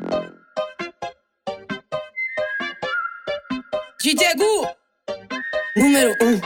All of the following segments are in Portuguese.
DJ Gu, número 1.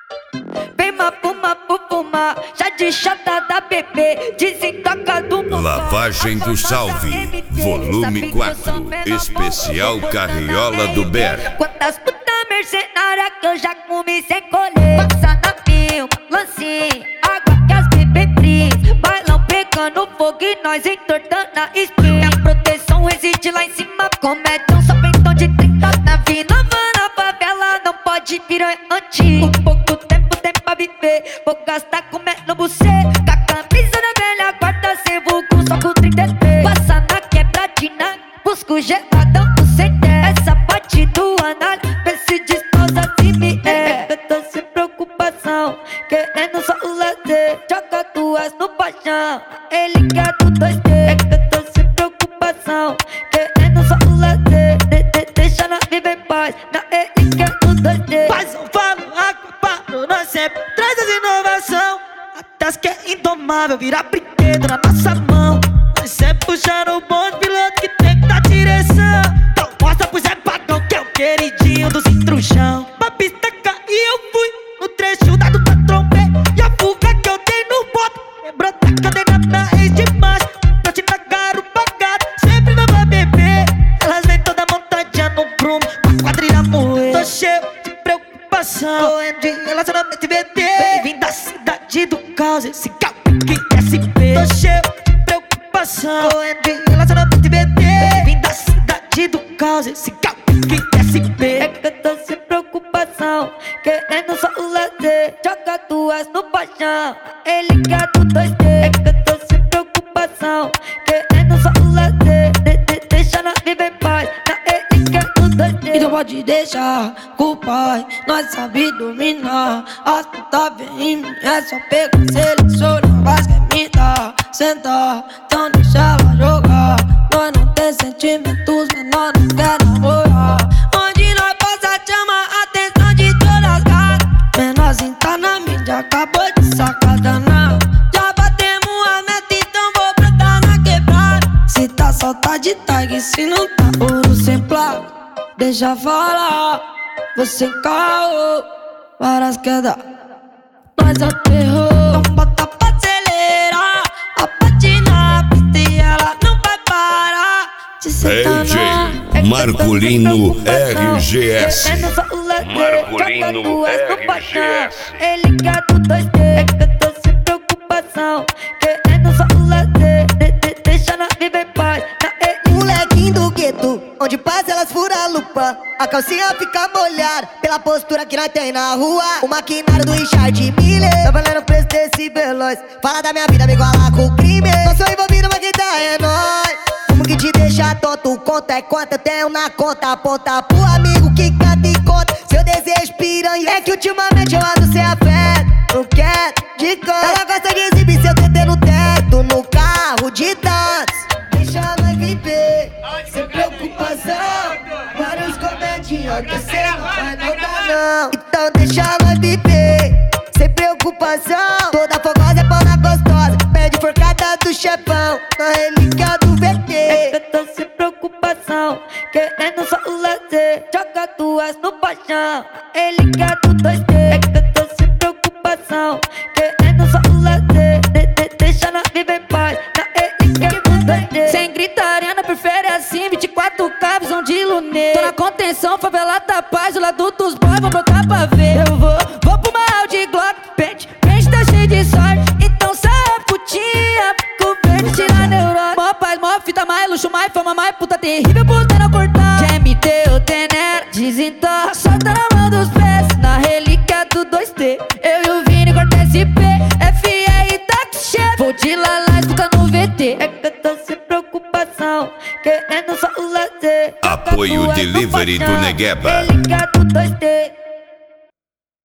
Vem mapuma, pupuma, já de chata da bebê, desentoca do mundo. Lavagem do Salve, volume 4, especial Carriola do Ber. Quantas puta mercenária que eu já comi sem colher. Passa na filma, lance, água que as bebê fris. Bailão pegando fogo e nós entortando a espinha. Minha proteção reside lá em cima, comédia só pentão de 30. Na vida na favela não pode virar antigo. Pouco tempo tem pra viver, vou gastar comendo você. Com a camisa da velha guarda, sem vulgo, só com 33. Passa na quebradina, busco geladão do CT. Essa parte do anal, vê se disposa se me é. Eu tô sem preocupação, querendo só o lazer. Joga duas no paixão, ele quer do 2D. Eu tô sem preocupação, querendo só o lazer. Deixa nós viver em paz, na ele quer do 2D. Faz um falo, aquaparo, nós sempre traz as inovação. Até as que é indomável, virar brinquedo na nossa mão. Nós sempre puxando o bonde, piloto que tem que dar direção. Então mostra pro Zé Pagão que é o queridinho dos intrujão. Pra pista cair eu fui, no trecho dado pra trombei. E a fuga que eu dei no boto, lembrou da cadeira na ex demais. Pra te pagar o pagado, sempre não vai beber. Elas vêm toda montadinha no prumo, com a quadrilha moer. Tô cheio de preocupação, correndo de relacionamento e BT. Vem da cidade do caos, esse carro que SP. Tô cheio de preocupação, correndo de relacionamento e BT. Vem da cidade do caos, esse carro que SP. É que eu tô sem preocupação, querendo só o lazer. Joga duas no paixão, ele quer do 2D. É que eu tô sem preocupação, querendo só o lazer. Deixa nós viver em paz, na ele quer do 2D. Então pode deixar com o pai, nós sabe dominar. As puta vem em mim, é só pegar, selecionar. Mas quer me dar, sentar, então deixa ela jogar. Nós não tem sentimentos, mas nós não quer namorar. Onde nós possa chamar a atenção de todas as gatas. Menorzinho tá na mídia, acabou de sacar danado. Já batemos a meta, então vou brotar na quebrada. Se tá solta de tag, se não tá ouro sem placa. Deixa falar, você caô, várias quedas, nós aterrou. Então bota pra acelerar, a patina na pista e ela não vai parar. Se cê tá DJ Marcolino RGS. Marcolino RGS. Ele quer do 2D, é que eu tô sem preocupação, querendo só o lazer. Deixa nós viver em paz, na ele. Molequinho do gueto, onde passa elas furam a lupa. A calcinha fica molhada pela postura que nós tem na rua. O maquinário do Richard Miller, tô falando o preço desse veloz. Fala da minha vida, me igualar com o crime. Não sou envolvido, mas quem tá é nóis. Como que te deixa tonto, conta é quanto eu tenho na conta. Aponta pro amigo que canta e conta seu desejo piranha. É que ultimamente eu ando sem afeto, não quero de conta. Ela gosta de exibir seu TT no teto, no carro de dança. Deixa ela viver, sem preocupação. Vários comedinhos que cê não vai notar não. Então deixa ela viver, sem preocupação. Toda fogosa é pana gostosa, pede forcada do chefão. Na relíquia do VT. É que eu tô sem preocupação, querendo só o lazer. Joga duas no paixão, ele quer do 2D. É que eu tô sem preocupação, querendo só o lazer. Deixa nós viver em paz, na ele quer do 2D. Sem gritaria, não prefere assim, 24K, visão de lunê. Tô na contenção, favela tá paz, o lado dos boys, vou brotar pra ver. Eu vou pro mal de Glock, pente tá cheio de sorte. Então sai putinha, fico verde, tira neurose. Mó paz, mó fita, mais luxo, mais fama, mais puta terrível, puta não cortar. GMT, eu tenero, desentorra, solta na mão dos pés. Na relíquia do 2T, eu e o Vini corta SP. FR e táxi chefe, vou de lalá, escuta no VT. É que eu tô sem preocupação, querendo só o lazer. Apoio Delivery do Negueba. Relíquia do 2T.